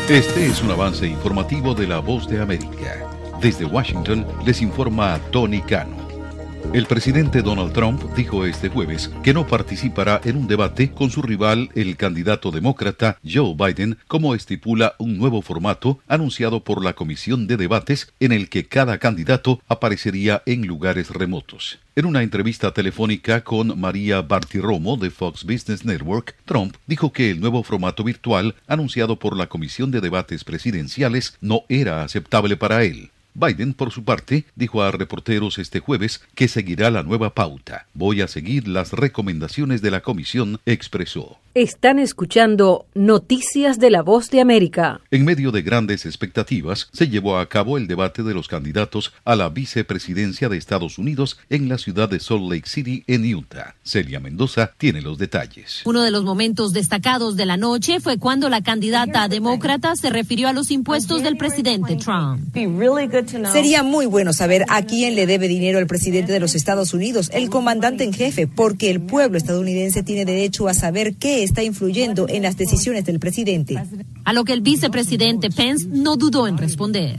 Este es un avance informativo de La Voz de América. Desde Washington les informa Tony Cano. El presidente Donald Trump dijo este jueves que no participará en un debate con su rival, el candidato demócrata Joe Biden, como estipula un nuevo formato anunciado por la Comisión de Debates en el que cada candidato aparecería en lugares remotos. En una entrevista telefónica con María Bartiromo de Fox Business Network, Trump dijo que el nuevo formato virtual anunciado por la Comisión de Debates Presidenciales no era aceptable para él. Biden, por su parte, dijo a reporteros este jueves que seguirá la nueva pauta. Voy a seguir las recomendaciones de la comisión, expresó. Están escuchando Noticias de La Voz de América. En medio de grandes expectativas, se llevó a cabo el debate de los candidatos a la vicepresidencia de Estados Unidos en la ciudad de Salt Lake City, en Utah. Celia Mendoza tiene los detalles. Uno de los momentos destacados de la noche fue cuando la candidata demócrata se refirió a los impuestos del presidente Trump. Sería muy bueno saber a quién le debe dinero el presidente de los Estados Unidos, el comandante en jefe, porque el pueblo estadounidense tiene derecho a saber qué está influyendo en las decisiones del presidente. A lo que el vicepresidente Pence no dudó en responder.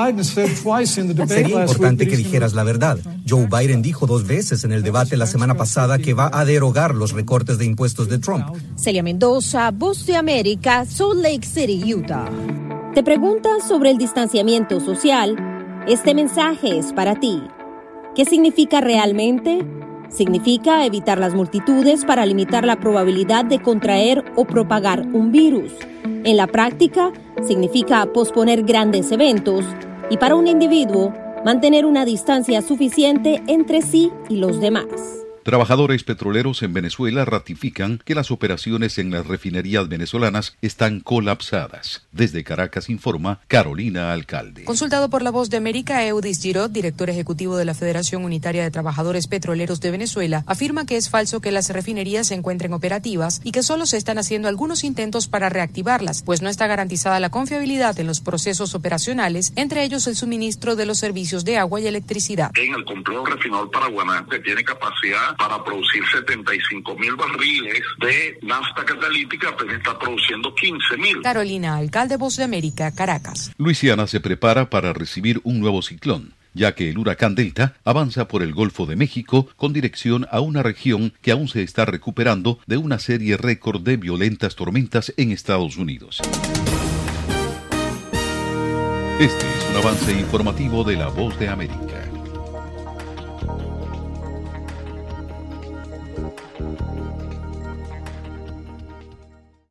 Sería importante que dijeras la verdad. Joe Biden dijo 2 veces en el debate la semana pasada que va a derogar los recortes de impuestos de Trump. Celia Mendoza, Voz de América, Salt Lake City, Utah. ¿Te preguntas sobre el distanciamiento social? Este mensaje es para ti. ¿Qué significa realmente? Significa evitar las multitudes para limitar la probabilidad de contraer o propagar un virus. En la práctica, significa posponer grandes eventos y para un individuo, mantener una distancia suficiente entre sí y los demás. Trabajadores petroleros en Venezuela ratifican que las operaciones en las refinerías venezolanas están colapsadas. Desde Caracas informa Carolina Alcalde. Consultado por La Voz de América, Eudis Girot, director ejecutivo de la Federación Unitaria de Trabajadores Petroleros de Venezuela, afirma que es falso que las refinerías se encuentren operativas y que solo se están haciendo algunos intentos para reactivarlas, pues no está garantizada la confiabilidad en los procesos operacionales, entre ellos el suministro de los servicios de agua y electricidad. En el complejo refinador Paraguaná, que tiene capacidad para producir 75,000 barriles de nafta catalítica, pues está produciendo 15,000. Carolina Alcalde, Voz de América, Caracas. Luisiana se prepara para recibir un nuevo ciclón, ya que el huracán Delta avanza por el Golfo de México con dirección a una región que aún se está recuperando de una serie récord de violentas tormentas en Estados Unidos. Este es un avance informativo de La Voz de América.